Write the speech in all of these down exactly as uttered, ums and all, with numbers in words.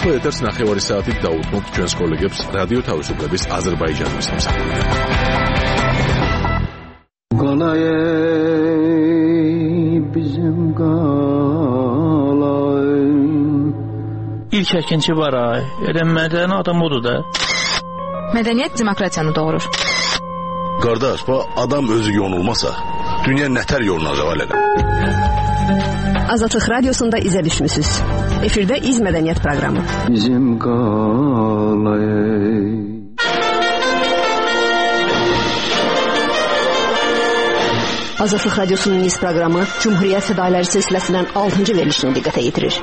ახლა ეთერს ნახევარი საათით დაუთმობთ ჩვენს კოლეგებს რადიო თავისუფლების აზერბაიჯანის მსახურიდან. İlk əkinçi var ay. Elə mədəni adam odur da. Mədəniyyət demokratiyanı doğurur. Qardaş, bu adam özü yonulmasa, dünya nətər yolunacaq elə. Azadlıq Radiosunda izə düşmüsünüz. Efirdə İz Mədəniyyət proqramı. Bizim qalay. Azadlıq Radiosunun İz proqramı Cumhuriyyət Fədailləri silsiləsindən altıncı verilişini diqqətə yetirir.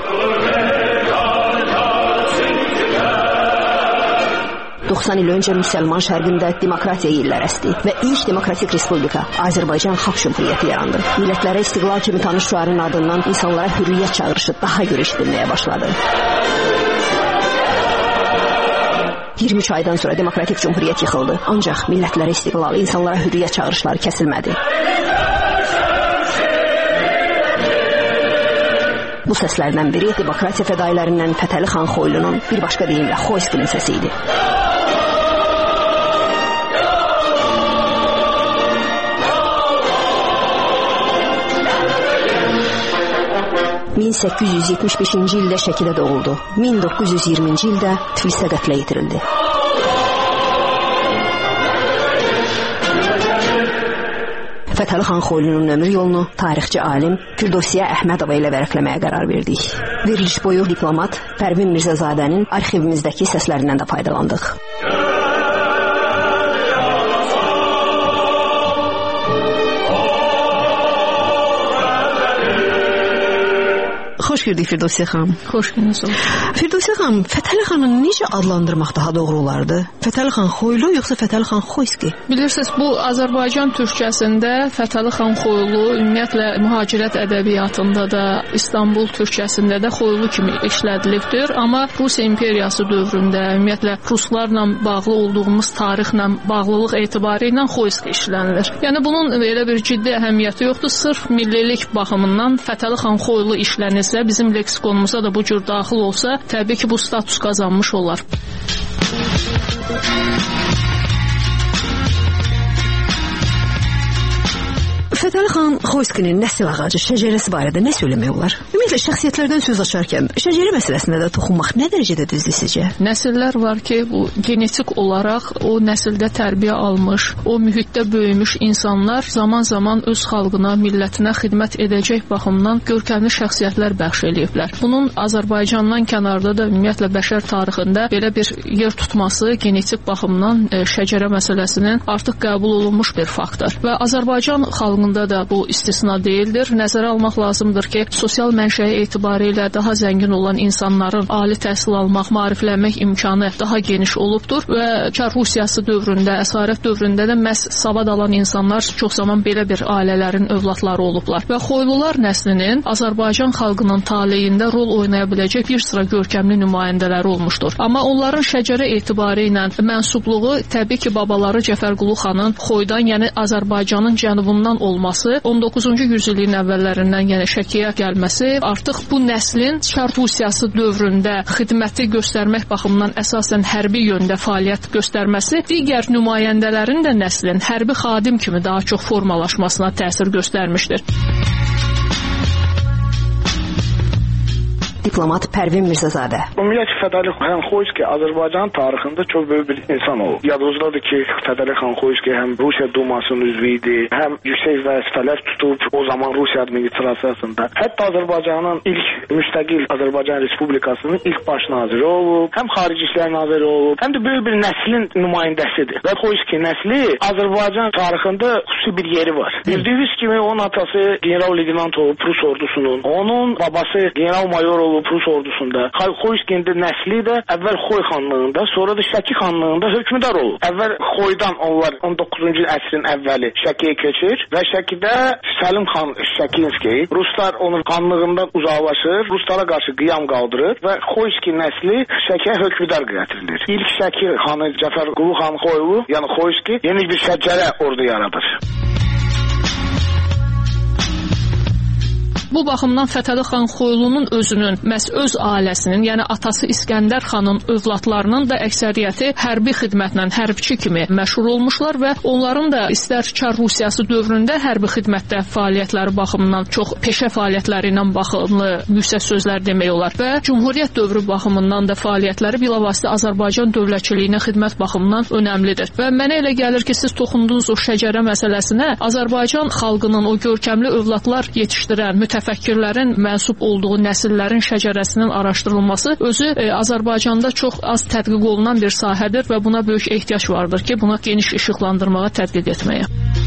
doxsan il öncə müsəlman şərqində demokratiya illər əsdi və ilk demokratik respublika Azərbaycan Xalq Cümhuriyyəti yarandı. Millətlərə istiqlal kimi tanış şüarın ardından insanlara hürriyyət çağırışı daha görə eşidilməyə başladı. iyirmi üç aydan sonra demokratik cümhuriyyət yıxıldı. Ancaq millətlərə istiqlal, insanlara hürriyyət çağırışları kəsilmədi. Bu səslərdən biri demokratiya fədaillərindən Fətəli xan Xoylunun, bir başqa deyimlə Xoyskinin səsi idi. min səkkiz yüz yetmiş beşinci ildə Şəkidə doğuldu. min doqquz yüz iyirminci ildə Tiflisdə qətlə yetirildi. Fətəli xan Xoylunun ömür yolunu tarixçi alim Firdovsiyə Əhmədova ilə vərəqləməyə qərar verdik. Veriliş boyu diplomat Pərvin Mirzəzadənin arxivimizdəki səslərindən də faydalandıq. Xoş gördük Firdovsiyə xanım. Xoş gördünüz. Firdovsiyə xanım, Fətəli xanı necə adlandırmaq daha doğru olardı? Fətəli xan Xoylu yoxsa Fətəli xan Xoyski? Bilirsiniz, bu Azərbaycan türkçəsində Fətəli xan Xoylu ümumiyyətlə mühacirət ədəbiyyatında da, İstanbul türkçəsində də Xoylu kimi işlədilibdir. Amma Rusiya imperiyası dövründə ümumiyyətlə ruslarla bağlı olduğumuz tarixlə bağlılıq etibarı ilə Xoyski işlənilir. Yəni bunun elə bir ciddi əhəmiyyəti yoxdur. Sırf millilik baxımından Fətəli xan Xoylu işlənirsə, bizim leksikonumuza da bu cür daxil olsa, təbii ki, bu status qazanmış olar. Fətəli xan Xoyskinin nəsil ağacı, şəcərəsi barədə nə söyləmək olar? Ümumiyyətlə, şəxsiyyətlərdən söz açarkən şəcərə məsələsində də toxunmaq nə dərəcədə düzdür sizcə? Nəsillər var ki, bu genetik olaraq o nəsildə tərbiyə almış, o mühitdə böyümüş insanlar zaman-zaman öz xalqına, millətinə xidmət edəcək baxımdan görkəmli şəxsiyyətlər bəxş eləyiblər. Bunun Azərbaycandan kənarda da ümumiyyətlə bəşər tarixində belə bir yer tutması genetik baxımdan e, şəcərə məsələsinin artıq qəbul olunmuş bir faktdır. Və Azərbaycan xalqında da bu istisna deyildir. Nəzərə almaq lazımdır ki, sosial mənşəyi etibarilə daha zəngin olan insanların ali təhsil almaq, maariflənmək imkanı daha geniş olubdur və Çar Rusiyası dövründə, əsarət dövründə də məhz savad alan insanlar çox zaman belə bir ailələrin övladları olublar. Və Xoylular nəslinin Azərbaycan xalqının taleyində rol oynaya biləcək bir sıra görkəmli nümayəndələri olmuşdur. Amma onların şəcərə etibarı ilə mənsubluğu təbii ki, babaları Cəfərqulu xanın Xoydan, yəni Azərbaycanın cənubundan olması, on doqquzuncu yüzilliyin əvvəllərindən, yəni Şəkiyə gəlməsi artıq bu nəslin Çar Rusiyası dövründə xidməti göstərmək baxımından əsasən hərbi yöndə fəaliyyət göstərməsi digər nümayəndələrin də nəslin hərbi xadim kimi daha çox formalaşmasına təsir göstərmişdir. Diplomat Pərvin Mirzəzadə. Ümumiyyətlə Fətəli xan Xoyski Azərbaycan tarixində çox böyük bir insan olub. Yadınızdadır ki, Fətəli xan Xoyski həm Rusiya Dumasının üzvü idi, həm yüksək vəzifələr tutub o zaman Rusiya administrasiyasında. Hətta Azərbaycanın ilk müstəqil Azərbaycan Respublikasının ilk baş naziri olub, həm xarici işlər naziri olub, həm də böyük bir nəslin nümayəndəsidir. Və Xoyski nəsli Azərbaycan tarixində xüsusi bir yeri var. Bildiyiniz kimi onun atası general-leytenant olub Rus ordusunun, onun babası general-mayor olub Rus ordusunda. Xoyskinin nəsli də əvvəl Xoy xanlığında, sonra da Şəki xanlığında hökmdar olub. Əvvəl Xoydan onlar on doqquzuncu əsrin əvvəli Şəkiyə keçir və Şəkidə Səlim xan Şəkinski, Ruslar onun xanlığından uzaqlaşır, Ruslara qarşı qiyam qaldırır və Xoyski nəsli Şəkiyə hökmdar gətirilir. İlk Şəki xanı Cəfərqulu xan Xoylu, yəni Xoyski yeni bir şəcərə ordu yaradır. Bu baxımdan Fətəli xan Xoylunun özünün, məhz öz ailəsinin, yəni atası İskəndər xanın övladlarının da əksəriyyəti hərbi xidmətlə, hərbçi kimi məşhur olmuşlar və onların da istər Çar Rusiyası dövründə hərbi xidmətdə fəaliyyətləri baxımından çox peşə fəaliyyətləri ilə baxımlı yüksək sözlər demək olar və Cümhuriyyət dövrü baxımından da fəaliyyətləri bilavasitə Azərbaycan dövlətçiliyinə xidmət baxımından önəmlidir. Və mənə elə gəlir ki, siz toxundunuz o şəcərə məsələsinə, Azərbaycan xalqının o görkəmli övladlar yetişdirən mütəfəkkirlərin mənsub olduğu nəsillərin şəcərəsinin araşdırılması özü e, Azərbaycanda çox az tədqiq olunan bir sahədir və buna böyük ehtiyac vardır ki, buna geniş işıqlandırmağa, tədqiq etməyə.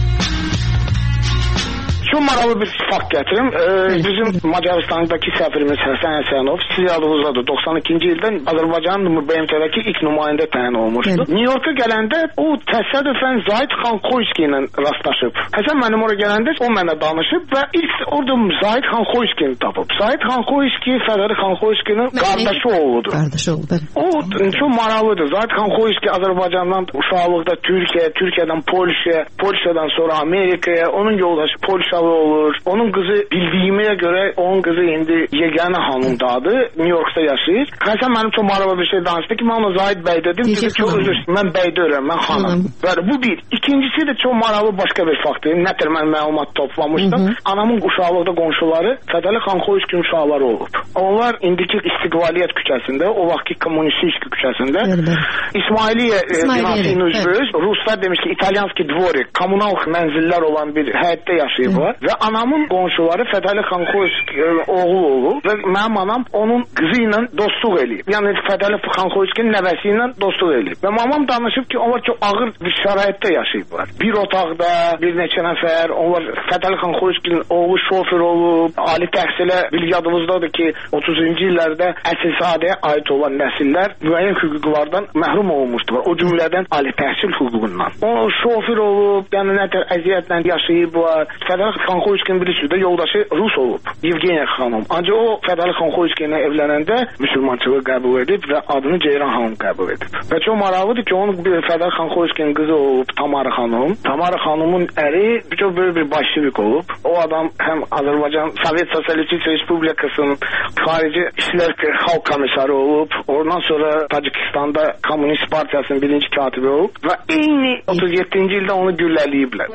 Çox maraqlı bir fakt gətirim. Ee, bizim Macaristandakı səfirimiz Həsən Həsənov, siz yadınızdadır, doxsan ikinci ildə Azərbaycanın B M T-dəki ilk nümayəndə təyin olmuşdu. New York'a gələndə o təsadüfən Zahid xan Xoyski ilə rastlaşıb. Həsən mənim oraya gələndə o mənə danışıb və ilk orada Zahid xan Xoyskini tapıb. Zahid xan Xoyski Fətəli xan Xoyskinin qardaşı oğludur. Qardaşı oğludur. O çox maraqlıdır. Zahid xan Xoyski Azərbaycandan uşaqlıqda Türkiyə, Türkiyədən Polşaya, Polşadan sonra Amerikaya, onun yoldaşı Polşa olur. Onun qızı bildiyimə görə onun qızı indi yeganə hanımdadır. New York'da yaşayır. Həsən mənim çox maraqlı bir şey danışdı ki, mən ona Zahid bəy dedim. Dedi çox üzr, mən bəy deyirəm, mən xanım. Bəli, bu bir. İkincisi də çox maraqlı başqa bir faktdır. Nətər mən məlumat toplamışdım. Hı -hı. Anamın uşaqlıqda qonşuları Fətəli xan Xoyski uşaqları olub. Onlar indiki İstiqlaliyyət küçəsində, o vaxtki Kommunistik küçəsində İsmailiyyə binasının üzvü, Ruslar demiş ki, İtalyanski dvorik, kommunal mənzillər olan bir həyətdə yaşayıblar. Və anamın qonşuları Fətəli xan Xoyski oğlu olub və mənim anam onun qızı ilə dostluq eləyib. Yəni Fətəli xan Xoyskinin nəvəsi ilə dostluq eləyib. Və mamam danışıb ki, onlar çox ağır bir şəraitdə yaşayıblar. Bir otaqda bir neçə nəfər, onlar Fətəli xan Xoyskinin oğlu şofer olub, ali təhsilə, bil yadımızdadır ki, otuzuncu illərdə əsilzadəyə aid olan nəsillər müəyyən hüquqlardan məhrum olmuşdular. O cümlədən ali təhsil hüququndan. O şofer olub, yəni nətər əziyyətlə yaşayıblar. Fətəli xan Xoyskinin bilirsiniz də yoldaşı Rus olub, Yevgeniya xanım. Ancaq o Fətəli xan Xoyski ilə evlənəndə müsəlmançılığı qəbul edib və adını Ceyran xanım qəbul edib. Və çox maraqlıdır ki, onun bir Fətəli xan Xoyskinin qızı olub Tamara xanım. Tamara xanımın əri çox böyük bir başçılık olub. O adam həm Azərbaycan Sovet Sosialist Respublikasının xarici işlər xalq komissarı olub. Ondan sonra Tacikistanda Komünist Partiyasının birinci katibi olub və eyni otuz yeddinci ildə onu gülləliyiblər.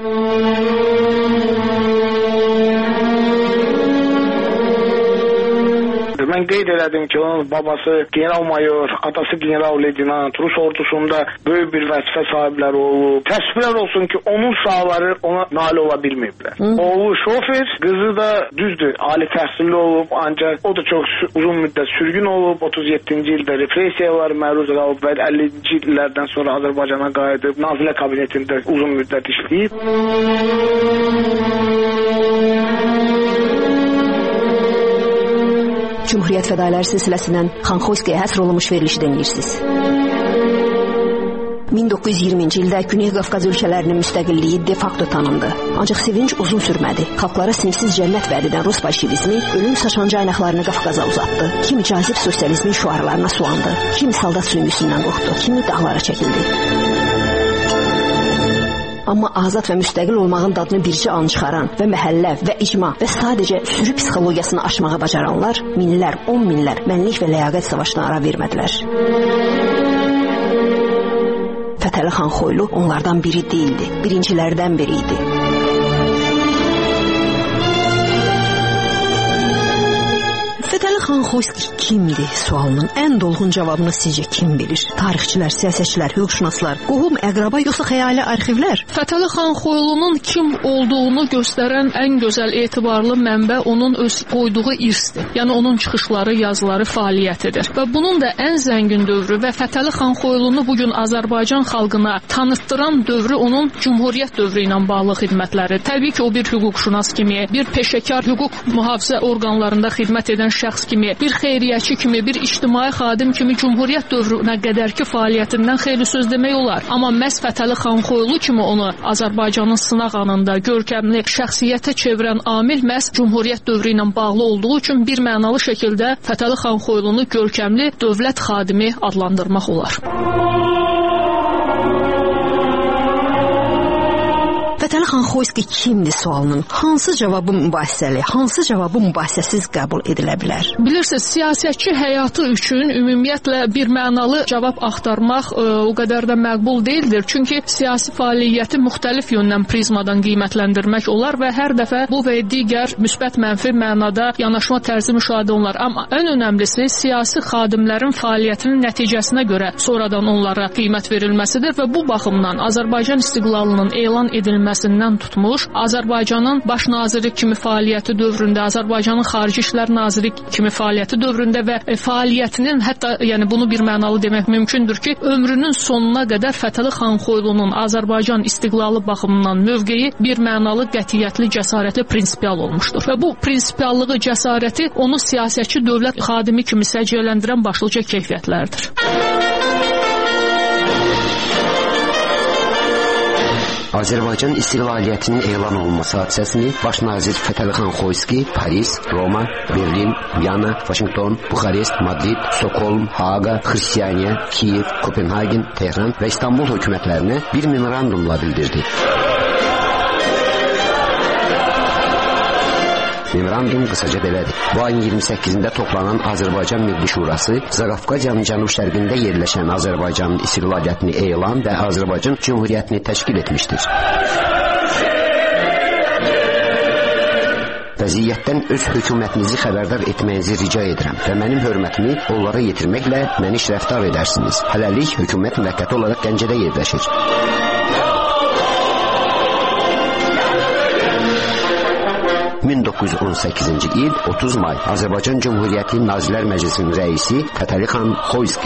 Mən qeyd elədim ki, onun babası general-mayor, atası general-leytenant, Rus ordusunda böyük bir vəzifə sahibləri olub. Təəssüflər olsun ki, onun uşaqları ona nail ola bilməyiblər. Oğlu şofer, qızı da düzdür, ali təhsilli olub, ancaq o da çox uzun müddət sürgün olub. otuz yeddinci ildə repressiyalar məruz qalıb və əllinci illərdən sonra Azərbaycana qayıdıb, Nazirlər Kabinetində uzun müddət işləyib. Cümhuriyyət fədailər silsiləsindən Xan Xoyskiyə həsr olunmuş verilişi dinləyirsiniz. min doqquz yüz iyirminci ildə Güney Qafqaz ölkələrinin müstəqilliyi de facto tanındı. Ancaq sevinç uzun sürmədi. Xalqlara sinifsiz cənnət vəd edən Rus bolşevizmi ölüm saçan caynaqlarını Qafqaza uzatdı. Kimi cazib sosializmin şüarlarına sulandı. Kimi soldat sürgüsündən qorxdu. Kimi dağlara çəkildi. Amma azad və müstəqil olmağın dadını bircə an çıxaran və məhəllə və icma və sadəcə sürü psixologiyasını aşmağa bacaranlar minlər, on minlər mənlik və ləyaqət savaşına ara vermədilər. Fətəli xan Xoylu onlardan biri değildi, birincilərdən biri idi. Fətəli xan Xoyski kimdir sualının ən dolğun cavabını sizcə kim bilir? Tarixçilər, siyasətçilər, hüquqşünaslar, qohum, əqraba yoxsa xəyali arxivlər? Fətəli xan Xoylunun kim olduğunu göstərən ən gözəl etibarlı mənbə onun öz qoyduğu irsdir. Yəni onun çıxışları, yazıları, fəaliyyətidir. Və bunun da ən zəngin dövrü və Fətəli xan Xoylunu bugün Azərbaycan xalqına tanıtdıran dövrü onun Cümhuriyyət dövrü ilə bağlı xidmətləri. Təbii ki, o bir hüquqşünas kimi, bir peşəkar hüquq mühafizə orqanlarında xidmət edən şəxs kimi, bir xeyriyyəçi kimi, bir ictimai xadim kimi Cümhuriyyət dövrünə qədərki fəaliyyətindən xeyli söz demək olar. Amma məhz Fətəli xan Xoylu kimi onu Azərbaycanın sınaq anında görkəmli şəxsiyyətə çevirən amil məhz Cümhuriyyət dövrü ilə bağlı olduğu üçün bir mənalı şəkildə Fətəli xan Xoylunu görkəmli dövlət xadimi adlandırmaq olar. Fətəli Xanxoyski kimdir sualının hansı cavabı mübahisəli, hansı cavabı mübahisəsiz qəbul edilə bilər? Bilirsiniz, siyasətçi həyatı üçün ümumiyyətlə bir mənalı cavab axtarmaq ə, o qədər də məqbul deyildir. Çünki siyasi fəaliyyəti müxtəlif yöndən prizmadan qiymətləndirmək olar və hər dəfə bu və digər müsbət mənfi mənada yanaşma tərzi müşahidə olunur. Amma ən önəmlisi siyasi xadimlərin fəaliyyətinin nəticəsinə görə sonradan onlara qiymət verilməsidir və bu baxımdan Azərbaycan istiqlalının elan edilməsindən tutmuş, Azərbaycanın baş naziri kimi fəaliyyəti dövründə, Azərbaycanın xarici İşlər naziri kimi fəaliyyəti dövründə və e, fəaliyyətinin hətta yəni bunu bir mənalı demək mümkündür ki, ömrünün sonuna qədər Fətəli Xanxoylunun Azərbaycan istiqlalı baxımından mövqeyi bir mənalı, qətiyyətli, cəsarətli, prinsipial olmuşdur. Və bu prinsipiallığı, cəsarəti onu siyasətçi dövlət xadimi kimi səciyyələndirən başlıca keyfiyyətlərdir. Azərbaycan istiqlaliyyətinin elan olunması hadisəsini baş nazir Fətəli Xanxoyski Paris, Roma, Berlin, Viyana, Vaşinqton, Buxarest, Madrid, Stokholm, Haaga, Xristianiya, Kiyev, Kopenhagen, Tehran və İstanbul hökumətlərinə bir memorandumla bildirdi. Memorandum qısaca belədir. Bu ayın iyirmi səkkizində toplanan Azərbaycan Milli Şurası Zaqafqaziyanın cənub-şərqində yerləşən Azərbaycanın istiqlaliyyətini elan və Azərbaycan Cümhuriyyətini təşkil etmişdir. Vəziyyətdən öz hökumətinizi xəbərdar etməyinizi rica edirəm və mənim hörmətimi onlara yetirməklə məni şərəfdar edərsiniz. Hələlik hökumət müvəqqəti olaraq Gəncədə yerləşir. min doqquz yüz on səkkizinci il otuz may Azərbaycan Cümhuriyyəti Nazirlər Məclisinin rəisi Fətəli Xanxoyski.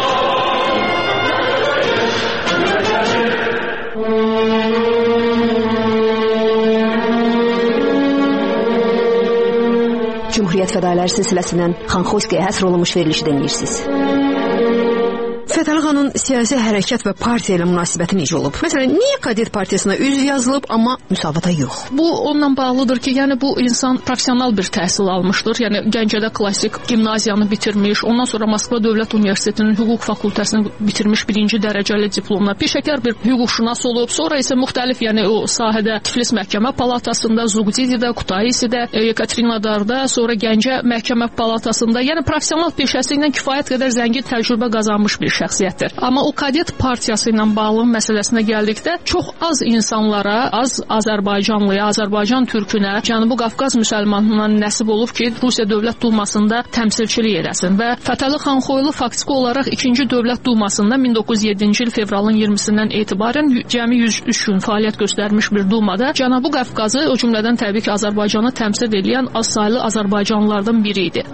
Cümhuriyyət fədailər silsiləsindən Xanxoyskiyə həsr olunmuş verilişi dinləyirsiniz. Fətəli xanın siyasi hərəkət və partiya ilə münasibəti necə olub? Məsələn, niyə Kadet partiyasına üzv yazılıb, amma müsavata yox? Bu onunla bağlıdır ki, yəni bu insan professional bir təhsil almışdır. Yəni Gəncədə klassik gimnaziyanı bitirmiş, ondan sonra Moskva Dövlət Universitetinin hüquq fakültəsini bitirmiş birinci dərəcəli diplomla, peşəkar bir hüquqşünas olub. Sonra isə müxtəlif, yəni o sahədə Tiflis Məhkəmə Palatasında, Zuqdididə, Kutaisidə, Yekaterinodarda, sonra Gəncə Məhkəmə Palatasında, yəni professional peşəsi ilə kifayət qədər zəngin təcrübə qazanmış bir şəxsiyyətdir. Amma o Kadet partiyası ilə bağlı məsələsinə gəldikdə çox az insanlara, az Azərbaycanlıya, Azərbaycan türkünə, Cənubi Qafqaz müsəlmanlarına nəsib olub ki, Rusiya Dövlət Dumasında təmsilçilik edəsin və Fətəli Xanxoylu faktiki olaraq ikinci Dövlət Dumasında min doqquz yüz yeddinci il fevralın iyirmisindən etibarən cəmi yüz üç gün fəaliyyət göstərmiş bir dumada Cənubi Qafqazı, o cümlədən təbii ki, Azərbaycanı təmsil edən azsaylı Azərbaycanlılardan biri idi.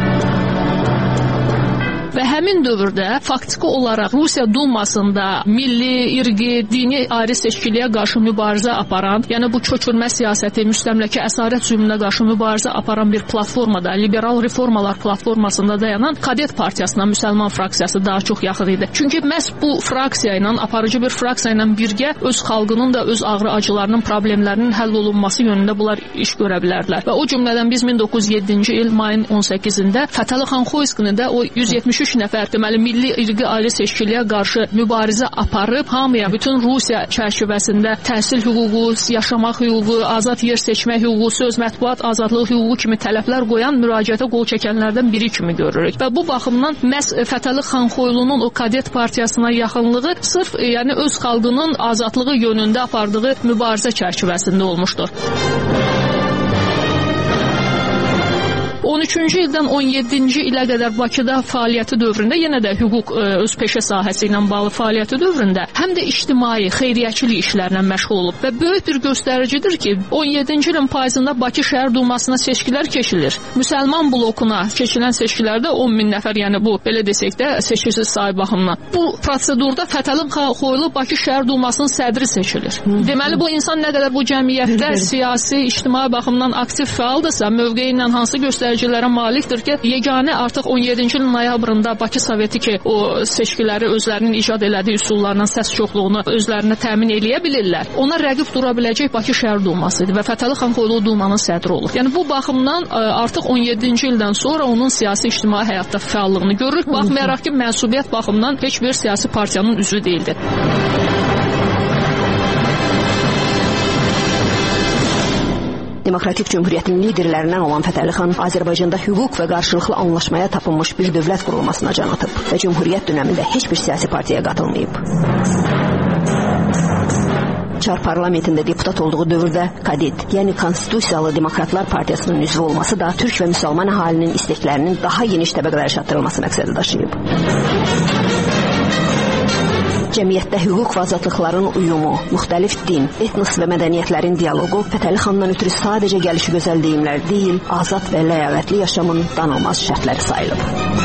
Və həmin dövrdə faktiki olaraq Rusiya Dumasında milli, irqi, dini ayrı seçkiliyə qarşı mübarizə aparan, yəni bu köçürmə siyasəti, müstəmləkə əsarət zülmünə qarşı mübarizə aparan bir platformada, liberal reformalar platformasında dayanan Kadet partiyasına müsəlman fraksiyası daha çox yaxın idi. Çünki məhz bu fraksiya ilə, aparıcı bir fraksiya ilə birgə öz xalqının da öz ağrı acılarının, problemlərinin həll olunması yönündə bunlar iş görə bilərdilər. Və o cümlədən biz min doqquz yüz yeddinci il mayın on səkkizində Fətəli Xanxoyskini də o yüz yetmiş üç nəfər deməli milli irqi ayrı seçkiliyə qarşı mübarizə aparıb hamıya bütün Rusiya çərçivəsində təhsil hüququ, yaşamaq hüququ, azad yer seçmək hüququ, söz mətbuat azadlığı hüququ kimi tələblər qoyan müraciətə qol çəkənlərdən biri kimi görürük. Və bu baxımdan məhz Fətəli Xanxoylunun o Kadet partiyasına yaxınlığı sırf yəni öz xalqının azadlığı yönündə apardığı mübarizə çərçivəsində olmuşdur. on üçüncü ildən on yeddinci ilə qədər Bakıda fəaliyyəti dövründə, yenə də hüquq öz peşə sahəsi ilə bağlı fəaliyyəti dövründə həm də ictimai, xeyriyyəçilik işlərlə məşğul olub və böyük bir göstəricidir ki, on yeddinci ilin payızında Bakı Şəhər Dumasına seçkilər keçilir. Müsəlman blokuna keçilən seçkilərdə on min nəfər, yəni bu, belə desək də, seçkisi sayı baxımından. Bu prosedurda Fətəli Xanxoylu Bakı Şəhər Dumasının sədri seçilir. Hı -hı. Deməli, bu insan nə qədər bu cəmiyyətdə siyasi, ictimai baxımdan aktiv fəaldırsa, mövqeyi ilə hansı göstərici malikdir ki, yeganə artıq on yeddinci ilin noyabrında Bakı Soveti ki, o seçkiləri özlərinin icad elədiyi üsullarla səs çoxluğunu özlərinə təmin eləyə bilirlər. Ona rəqib dura biləcək Bakı Şəhər Duması idi və Fətəli Xanxoylu Dumanın sədri olur. Yəni bu baxımdan artıq on yeddinci ildən sonra onun siyasi ictimai həyatda fəallığını görürük. Baxmayaraq ki, mənsubiyyət baxımından heç bir siyasi partiyanın üzvü deyildi. Demokratik Cümhuriyyətin liderlərindən olan Fətəli xan Azərbaycanda hüquq və qarşılıqlı anlaşmaya tapılmış bir dövlət qurulmasına can atıb və Cümhuriyyət dönəmində heç bir siyasi partiyaya qatılmayıb. Çar parlamentində deputat olduğu dövrdə Kadet, yəni Konstitusiyalı Demokratlar Partiyasının üzvü olması da türk və müsəlman əhalinin isteklərinin daha geniş təbəqələrə çatdırılması məqsədi daşıyıb. Cəmiyyətdə hüquq və azadlıqların uyumu, müxtəlif din, etnos və mədəniyyətlərin dialoqu Fətəli xandan ötürü sadəcə gəlişi gözəl deyimlər deyil, azad və ləyaqətli yaşamın danılmaz şərtləri sayılıb.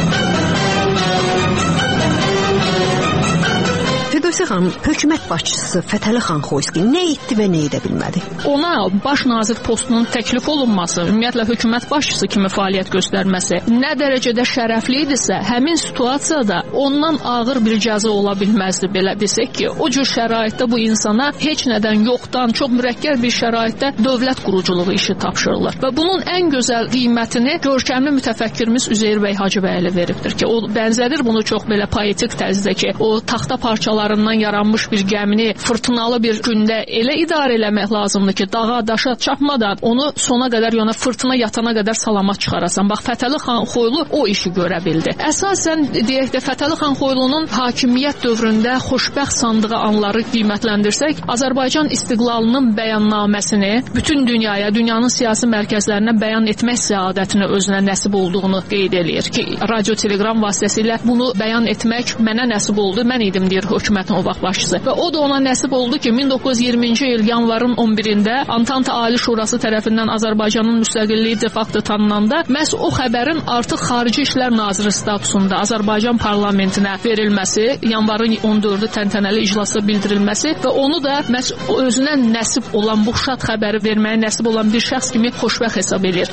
Firdevsə xanım, hökumət başçısı Fətəli xan Xoyski nə etdi və nə edə bilmədi? Ona baş nazir postunun təklif olunması, ümumiyyətlə hökumət başçısı kimi fəaliyyət göstərməsi nə dərəcədə şərəfli idisə, həmin situasiyada ondan ağır bir cəza ola bilməzdi, belə desək ki, o cür şəraitdə bu insana heç nədən yoxdan, çox mürəkkəb bir şəraitdə dövlət quruculuğu işi tapşırılır. Və bunun ən gözəl qiymətini görkəmli mütəfəkkirimiz Üzeyir bəy Hacıbəyli veribdir ki, o bənzədir bunu çox belə poetik tərzdə ki, o taxta parçaları yaranmış bir gəmini fırtınalı bir gündə elə idarə eləmək lazımdır ki, dağa, daşa çarpmadan onu sona qədər, yəni fırtına yatana qədər salamat çıxarasan. Bax, Fətəli xan Xoylu o işi görə bildi. Əsasən, deyək də, Fətəli xan Xoylunun hakimiyyət dövründə xoşbəxt sandığı anları qiymətləndirsək, Azərbaycan istiqlalının bəyannaməsini bütün dünyaya, dünyanın siyasi mərkəzlərinə bəyan etmək səadətini özünə nəsib olduğunu qeyd eləyir ki, radio telegram vasitəsilə bunu bəyan etmək mənə nəsib oldu, mən idim, deyir hökumət o vaxt başçısı. Və o da ona nəsib oldu ki, min doqquz yüz iyirminci il yanvarın on birində Antanta Ali Şurası tərəfindən Azərbaycanın müstəqilliyi de facto tanınanda məhz o xəbərin artıq Xarici İşlər Naziri statusunda Azərbaycan parlamentinə verilməsi, yanvarın on dördü təntənəli iclasda bildirilməsi və onu da məhz özünə nəsib olan bu şad xəbəri verməyə nəsib olan bir şəxs kimi xoşbəxt hesab edir.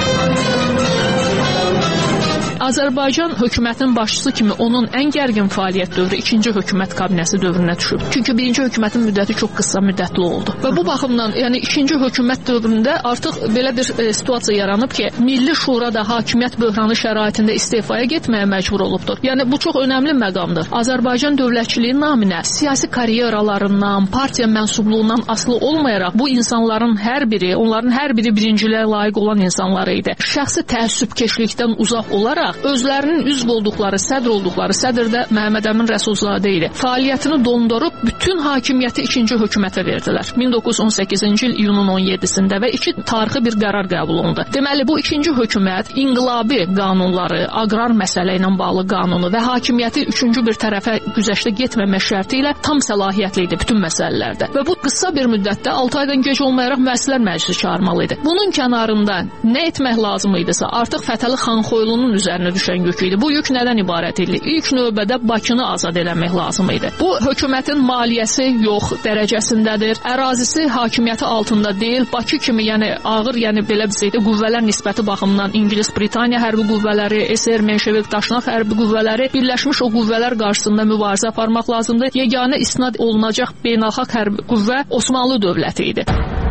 Azərbaycan hökumətinin başçısı kimi onun ən gərgin fəaliyyət dövrü ikinci hökumət kabinəsi dövrünə düşüb. Çünki birinci hökumətin müddəti çox qısa müddətli oldu. Və bu baxımdan, yəni ikinci hökumət dövründə artıq belə bir e, situasiya yaranıb ki, Milli Şura da hakimiyyət böhranı şəraitində istefaya getməyə məcbur olubdur. Yəni bu çox önəmli məqamdır. Azərbaycan dövlətçiliyi naminə siyasi karyeralarından, partiya mənsubluğundan asılı olmayaraq bu insanların hər biri, onların hər biri birinciliyə layiq olan insanlar idi. Şəxsi təəssübkeşlikdən uzaq olaraq özlərinin üzv olduqları, sədr olduqları, sədr də Məhəmməd Əmin Rəsulzadə idi. Fəaliyyətini dondurub bütün hakimiyyəti ikinci hökumətə verdilər. min doqquz yüz on səkkizinci il iyunun on yeddisində və iki tarixi bir qərar qəbul olundu. Deməli, bu ikinci hökumət inqilabi qanunları, aqrar məsələ ilə bağlı qanunu və hakimiyyəti üçüncü bir tərəfə güzəştə getməmək şərti ilə tam səlahiyyətli idi bütün məsələlərdə. Və bu qısa bir müddətdə altı aydan gec olmayaraq Müəssislər Məclisi çağırmalı idi. Bunun kənarında nə etmək lazım idisə, artıq Fətəli xan Xoylunun üzərinə düşən yük idi. Bu yük nədən ibarət idi? İlk növbədə Bakını azad eləmək lazım idi. Bu hökumətin maliyyəsi yox dərəcəsindədir. Ərazisi hakimiyyəti altında deyil. Bakı kimi, yəni ağır, yəni belə bizdə qüvvələr nisbəti baxımından İngilis, Britaniya hərbi qüvvələri, S R, Menşevik, Daşnaq hərbi qüvvələri birləşmiş o qüvvələr qarşısında mübarizə aparmaq lazımdır. Yeganə isnad olunacaq beynəlxalq hərbi qüvvə Osmanlı dövləti idi.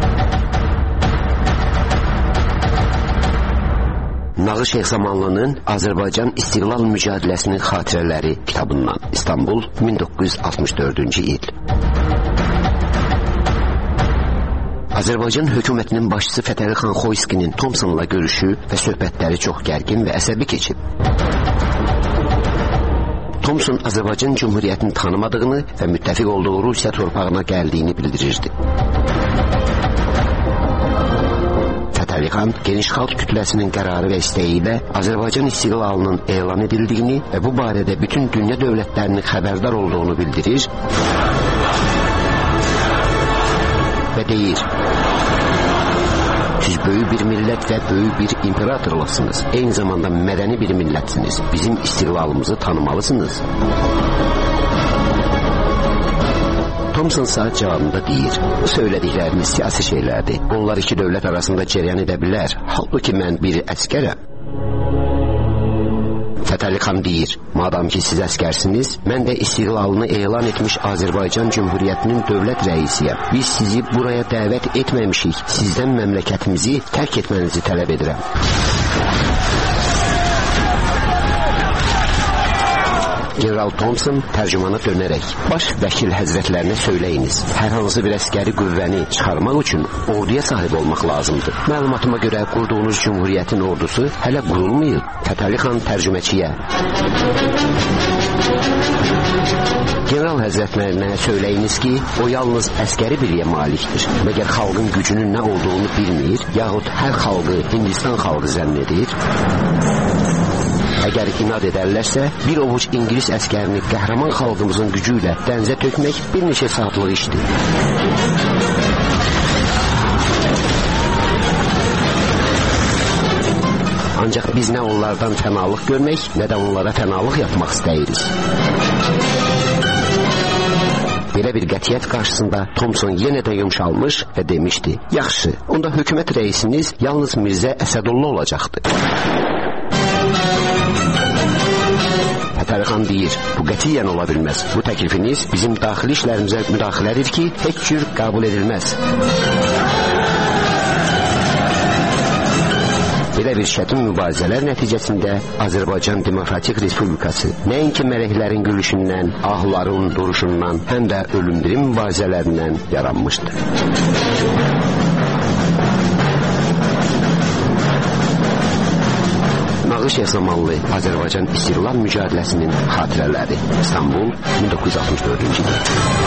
Nağı Şeyx Zamanlının Azərbaycan İstiqlal Mücadeləsinin Xatirələri kitabından, İstanbul, min doqquz yüz altmış dördüncü il. Azərbaycan hökumətinin başçısı Fətəli xan Xoyskinin Thomsonla görüşü və söhbətləri çox gərgin və əsəbi keçib. Thomson Azərbaycan Cümhuriyyətini tanımadığını və müttəfiq olduğu Rusiya torpağına gəldiyini bildirirdi. Fətəli xan geniş xalq kütləsinin qərarı və istəyi ilə Azərbaycan istiqlalının elan edildiyini və bu barədə bütün dünya dövlətlərinin xəbərdar olduğunu bildirir və deyir: siz böyük bir millət və böyük bir imperatorluqsınız. Eyni zamanda mədəni bir millətsiniz. Bizim istiqlalımızı tanımalısınız. Thomson saat cavabında deyir: bu söylədiklərimiz siyasi şeylərdir. Onlar iki dövlət arasında cəryan edə bilər. Halbuki mən bir əskərəm. Fətəli xan deyir: madam ki siz əskərsiniz, mən də istiqlalını elan etmiş Azərbaycan Cümhuriyyətinin dövlət rəisiyəm. Biz sizi buraya dəvət etməmişik. Sizdən məmləkətimizi tərk etmənizi tələb edirəm. General Thompson tərcümana dönərək, baş vəkil həzrətlərinə söyləyiniz, hər hansı bir əskəri qüvvəni çıxarmaq üçün orduya sahib olmaq lazımdır. Məlumatıma görə qurduğunuz cümhuriyyətin ordusu hələ qurulmayıb. Fətəli xan tərcüməçiyə. General həzrətlərinə söyləyiniz ki, o yalnız əskəri birliyə malikdir. Məgər xalqın gücünün nə olduğunu bilmir, yaxud hər xalqı Hindistan xalqı zənn edir? Əgər inad edərlərsə, bir ovuc İngilis əskərini qəhrəman xalqımızın gücü ilə dənizə tökmək bir neçə saatlıq işdir. Ancaq biz nə onlardan fənalıq görmək, nə də onlara fənalıq yapmaq istəyirik. Belə bir qətiyyət qarşısında Thompson yenə də yumşalmış və demişdi, yaxşı, onda hökumət rəisiniz yalnız Mirzə Əsədullah olacaqdır. Fətəli xan deyir, bu qətiyyən ola bilməz. Bu təklifiniz bizim daxili işlərimizə müdaxilədir ki, heç cür qəbul edilməz. Belə bir şətin mübarizələr nəticəsində Azərbaycan Demokratik Respublikası nəinki mələklərin gülüşündən, ahların duruşundan, həm də ölümdirim mübarizələrindən yaranmışdır. Nağış Yasamanlı Azərbaycan İstiqlal Mücadeləsinin xatirələri. İstanbul, min doqquz yüz altmış dördüncü il.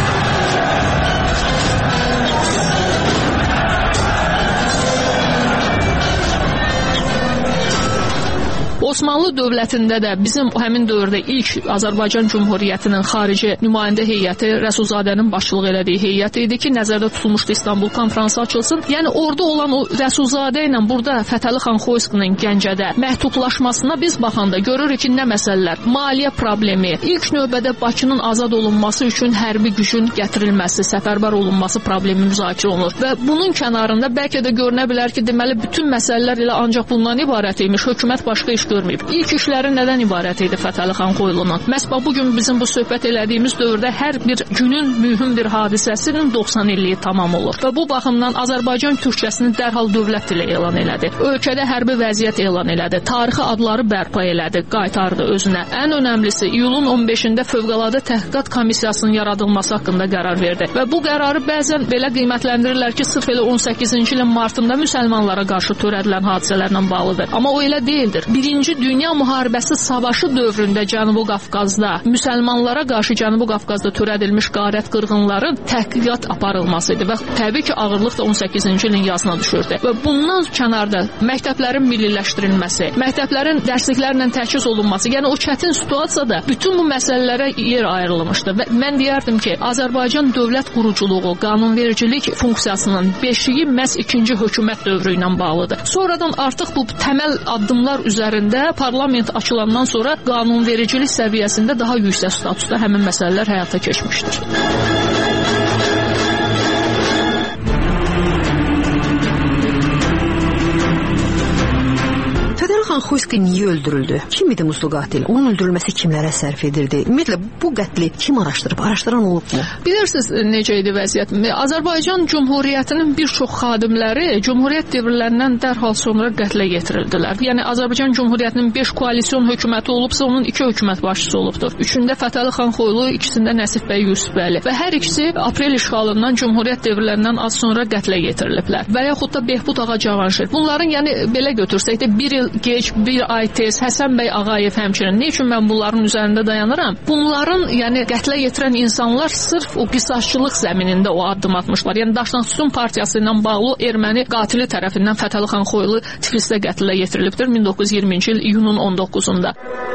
Osmanlı dövlətində də bizim həmin dövrdə ilk Azərbaycan Cümhuriyyətinin xarici nümayəndə heyəti Rəsulzadənin başçılıq elədiyi heyət idi ki, nəzərdə tutulmuşdu İstanbul konfransı açılsın. Yəni orada olan o Rəsulzadə ilə burada Fətəli xan Xoyskinin Gəncədə məhdudlaşmasına biz baxanda görürük ki, nə məsələlər? Maliyyə problemi, ilk növbədə Bakının azad olunması üçün hərbi gücün gətirilməsi, səfərbər olunması problemi müzakirə olunur. Və bunun kənarında bəlkə də görünə bilər ki, deməli bütün məsələlər elə ancaq bundan ibarət imiş. Hökumət başqa iş görmür. İlk işləri nədən ibarət idi Fətəli xan Xoylunun? Məhz bugün bizim bu söhbət elədiyimiz dövrdə hər bir günün mühüm bir hadisəsinin doxsan illiyi tamam olur. Və bu baxımdan Azərbaycan türkçəsini dərhal dövlət dili elan elədi. Ölkədə hərbi vəziyyət elan elədi. Tarixi adları bərpa elədi, qaytardı özünə. Ən önəmlisi iyulun on beşində Fövqəladə Təhqiqat Komissiyasının yaradılması haqqında qərar verdi. Və bu qərarı bəzən belə qiymətləndirirlər ki, sırf elə on səkkizinci ilin martında müsəlmanlara qarşı törədilən hadisələrlə bağlıdır. Amma o elə deyildir. Birinci Dünya müharibəsi savaşı dövründə Cənubi Qafqazda müsəlmanlara qarşı Cənubi Qafqazda törədilmiş qarət qırğınların təhqiqat aparılması idi və təbii ki, ağırlıq da on səkkizinci ilin yazına düşürdü. Və bundan kənarda məktəblərin milliləşdirilməsi, məktəblərin dərsliklərlə təchiz olunması, yəni o çətin situasiyada bütün bu məsələlərə yer ayrılmışdı və mən deyərdim ki, Azərbaycan dövlət quruculuğu, qanunvericilik funksiyasının beşiyi məhz ikinci hökumət dövrü ilə bağlıdır. Sonradan artıq bu təməl addımlar üzərində parlament açılandan sonra qanunvericilik səviyyəsində daha yüksək statusda həmin məsələlər həyata keçmişdir. Xan Xoyski niyə öldürüldü? Kim idi muzdlu qatil? Onun öldürülməsi kimlərə sərf edildi? Ümumiyyətlə, bu qətli kim araşdırıb? Araşdıran olub mu? Bilirsiniz, necə idi vəziyyət? Azərbaycan Cümhuriyyətinin bir çox xadimləri Cümhuriyyət devirlərindən dərhal sonra qətlə yetirildilər. Yəni, Azərbaycan Cümhuriyyətinin beş koalisyon hökuməti olubsa, onun iki hökumət başçısı olubdur. Üçündə Fətəli xan Xoylu, ikisində Nəsif bəy Yusufbəli. Və hər ikisi aprel işğalından Cümhuriyyət devirlərindən az sonra qətlə yetiriliblər. Və yaxud da Behbud ağa Cavanşir. Bunların, yəni, belə götürsək də bir il geç, bir ay tez, Həsən bəy Ağayev həmçinin. Ne üçün mən bunların üzərində dayanıram? Bunların, yəni qətlə yetirən insanlar sırf o qisasçılıq zəminində o addım atmışlar. Yəni Daşnaqsuzun partiyası ilə bağlı erməni qatili tərəfindən Fətəli xan Xoylu Tiflisdə qətlə yetirilibdir min doqquz yüz iyirminci il iyunun on doqquzunda.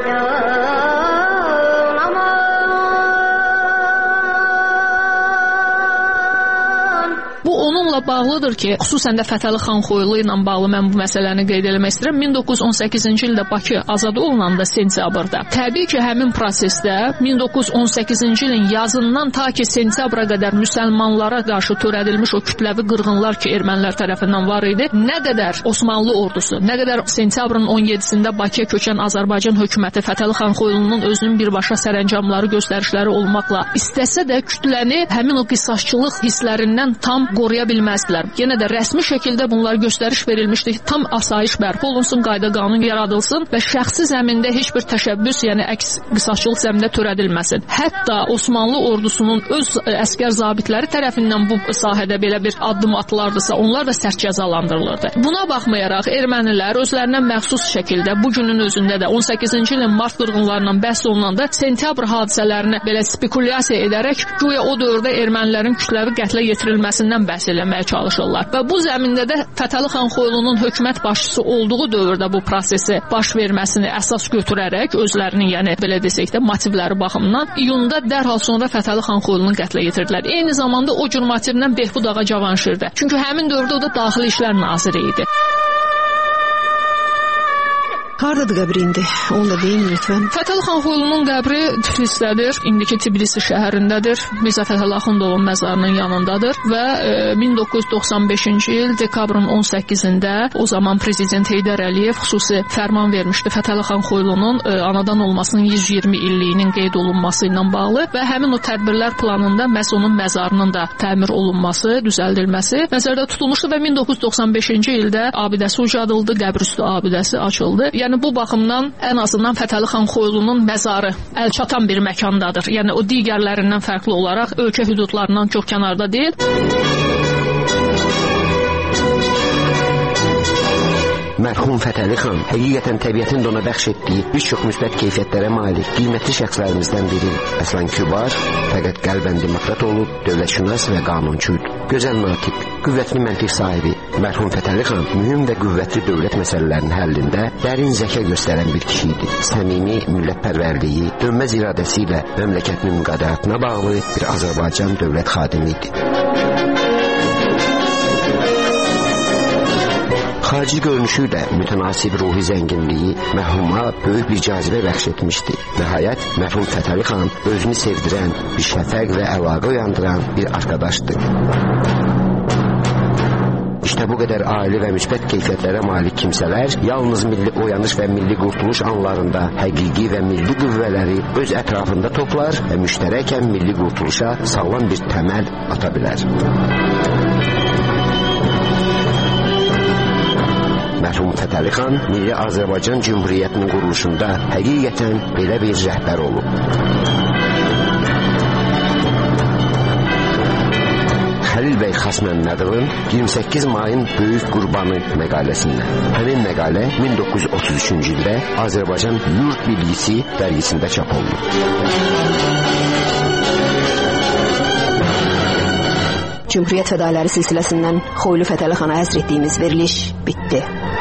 Bu onunla bağlıdır ki, xüsusən də Fətəli xan Xoylu ilə bağlı mən bu məsələni qeyd etmək istəyirəm. min doqquz yüz on səkkizinci ildə Bakı azad olunanda sentyabrda. Təbii ki, həmin prosesdə min doqquz yüz on səkkizinci ilin yazından ta ki sentyabra qədər müsəlmanlara qarşı törədilmiş o kütləvi qırğınlar ki, ermənilər tərəfindən var idi. Nə qədər Osmanlı ordusu, nə qədər sentyabrın on yedisində Bakıya köçən Azərbaycan hökuməti Fətəli xan Xoylunun özünün birbaşa sərəncamları, göstərişləri olmaqla istəsə də kütləni həmin o qisasçılıq hisslərindən tam qoruya bilməzdilər. ediblər. Yenə də rəsmi şəkildə bunlar göstəriş verilmişdi ki, tam asayiş bərpa olunsun, qayda qanun yaradılsın və şəxsi zəmində heç bir təşəbbüs, yəni əks qısaçılıq zəmində törədilməsin. Hətta Osmanlı ordusunun öz əskər zabitləri tərəfindən bu sahədə belə bir addım atılardısa, onlar da sərt cəzalandırılırdı. Buna baxmayaraq ermənilər özlərinə məxsus şəkildə bu günün özündə də on səkkizinci ilin mart qırğınlarından bəhs olunanda sentyabr hadisələrini belə spekulyasiya edərək güya o dövrdə ermənilərin kütləvi qətlə yetirilməsindən bəhs eləməyə çalışırlar. Və bu zəmində də Fətəli xan Xoylunun hökumət başçısı olduğu dövrdə bu prosesi baş verməsini əsas götürərək özlərinin, yəni belə desək də motivləri baxımından iyunda dərhal sonra Fətəli xan Xoylunu qətlə yetirdilər. Eyni zamanda o cür motivlə Behbud ağa Cavanşirdə. Çünki həmin dövrdə o da Daxili İşlər naziri idi. Hardadır qəbri indi? Onu da deyin lütfən. Fətəli xan Xoylunun qəbri Tiflisdədir. İndiki Tbilisi şəhərindədir. Mirzə Fətəli Axundovun məzarının yanındadır və e, min doqquz yüz doxsan beşinci il dekabrın on səkkizində o zaman prezident Heydər Əliyev xüsusi fərman vermişdi Fətəli xan Xoylunun e, anadan olmasının yüz iyirmi illiyinin qeyd olunması ilə bağlı və həmin o tədbirlər planında məhz onun məzarının da təmir olunması, düzəldilməsi nəzərdə tutulmuşdu və min doqquz yüz doxsan beşinci ildə abidəsi ucadıldı, qəbrüstü abidəsi açıldı. Yəni bu baxımdan ən azından Fətəli xan Xoylunun məzarı əlçatan bir məkandadır. Yəni o digərlərindən fərqli olaraq ölkə hüdudlarından çox kənarda deyil. Mərhum Fətəli xan həqiqətən təbiətin də ona bəxş etdiyi bir çox müsbət keyfiyyətlərə malik qiymətli şəxslərimizdən biri. Əslən kübar, fəqət qəlbən demokrat olub, dövlətşünas və qanunçuydu. Gözəl natiq, qüvvətli məntiq sahibi mərhum Fətəli xan mühüm və qüvvətli dövlət məsələlərinin həllində dərin zəka göstərən bir kişi idi. Səmimi millətpərvərliyi, dönməz iradəsi ilə məmləkətinin müqəddəratına bağlı bir Azərbaycan dövlət xadimi idi. Xarici görünüşü ilə mütənasib ruhi zənginliyi mərhuma böyük bir cazibə bəxş etmişdi. Nəhayət, mərhum Fətəli xan özünü sevdirən, bir şəfəq və əlaqə uyandıran bir arkadaşdı. İşte bu qədər ali və müsbət keyfiyyətlərə malik kimsələr yalnız milli oyanış və milli qurtuluş anlarında həqiqi və milli qüvvələri öz ətrafında toplar və müştərəkən milli qurtuluşa sağlam bir təməl ata bilər. Mərhum Fətəli xan Milli Azərbaycan Cümhuriyyətinin quruluşunda həqiqətən belə bir rəhbər olub. Xəlil bəy Xasməmmədovun iyirmi səkkiz mayın Böyük Qurbanı məqaləsindən. Həmin məqalə min doqquz yüz otuz üçüncü ildə Azərbaycan Yurt Bilgisi dərgisində çap olunub. Cümhuriyyət fədaları silsiləsindən Xoylu Fətəli xana həsr etdiyimiz veriliş bitdi.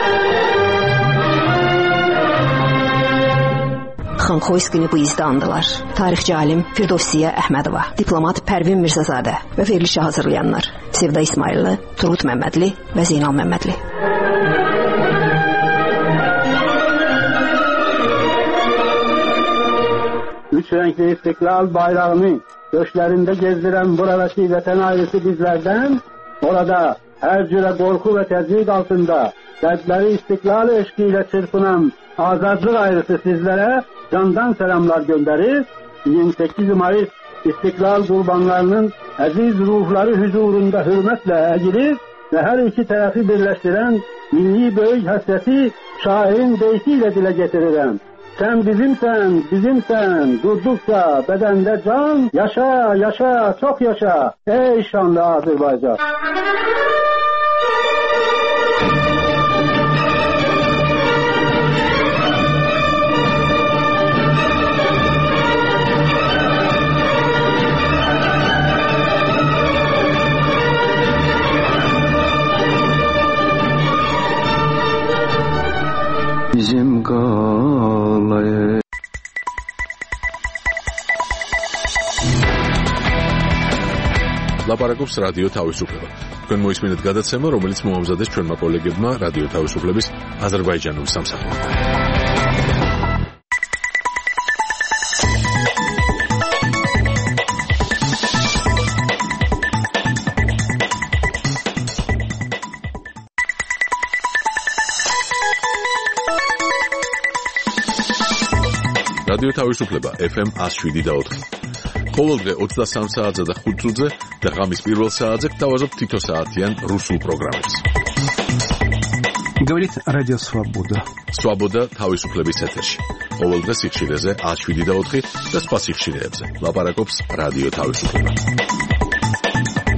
Xan Xoyskini bu izdə andılar. Tarixçi alim Firdovsiyə Əhmədova, diplomat Pərvin Mirzəzadə və verilişi hazırlayanlar Sevda İsmayıllı, Turgut Məmmədli və Zeynal Məmmədli. Üç renkli istiklal bayrağını göçlerinde gezdiren buradaki vatan ailesi bizlerden, orada her cüre korku ve tezgid altında kalpleri istiklal eşkiyle çırpınan azadlık ailesi sizlere candan selamlar gönderir. yirmi sekiz Mayıs istiklal kurbanlarının aziz ruhları huzurunda hürmetle eğilir ve her iki tarafı birleştiren milli büyük hasreti şairin deyişiyle dile getiririm. Sen bizimsen, bizimsen, durdukça bedende can, yaşa, yaşa, çok yaşa, ey şanlı Azerbaycan. Bizim qalaya ლაპარაკობს რადიო თავისუფლება. თქვენ მოისმინეთ გადაცემა, რომელიც მოამზადეს ჩვენმა კოლეგებმა რადიო თავისუფლების აზერბაიჯანულ სამსახურში. რადიო თავისუფლება ეფ ემ one oh seven და four. ყოველდღე ოცდასამ საათზე და ხუთ წუთზე და ღამის პირველ საათზე გთავაზობ თითო საათიან რუსულ პროგრამებს. Говорит Радио Свобода. Свобода თავისუფლების ეთერში. ყოველდღე სიხშირეზე ათს შვიდი და ოთხი და სხვა სიხშირეებზე. ლაპარაკობს რადიო თავისუფლება.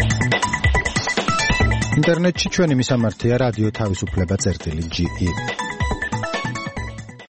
ინტერნეტში ჩვენი მისამართია რადიო თავისუფლება წერტილი ჯი ი.